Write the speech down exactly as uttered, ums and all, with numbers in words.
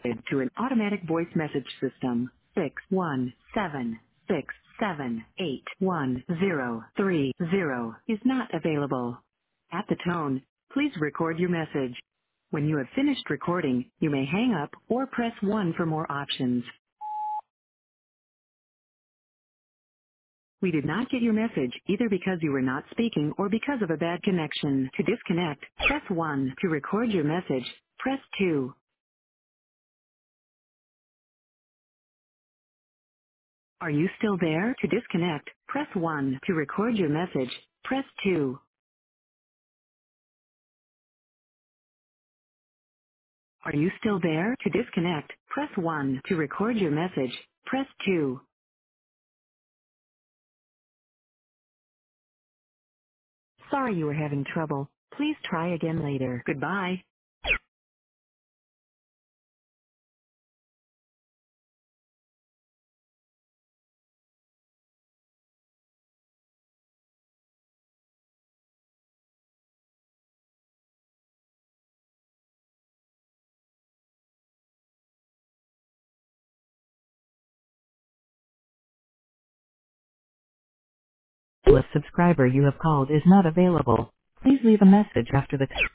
to an automatic voice message system. Six one seven six seven eight one zero three zero is not available. At the tone, please record your message. When you have finished recording, you may hang up or press one for more options. We did not get your message either because you were not speaking or because of a bad connection. To disconnect, press one. To record your message, press two. Are you still there? To disconnect, press one. To record your message, press two. Are you still there? To disconnect, press one. To record your message, press two. Sorry you were having trouble. Please try again later. Goodbye. The subscriber you have called is not available. Please leave a message after the tone.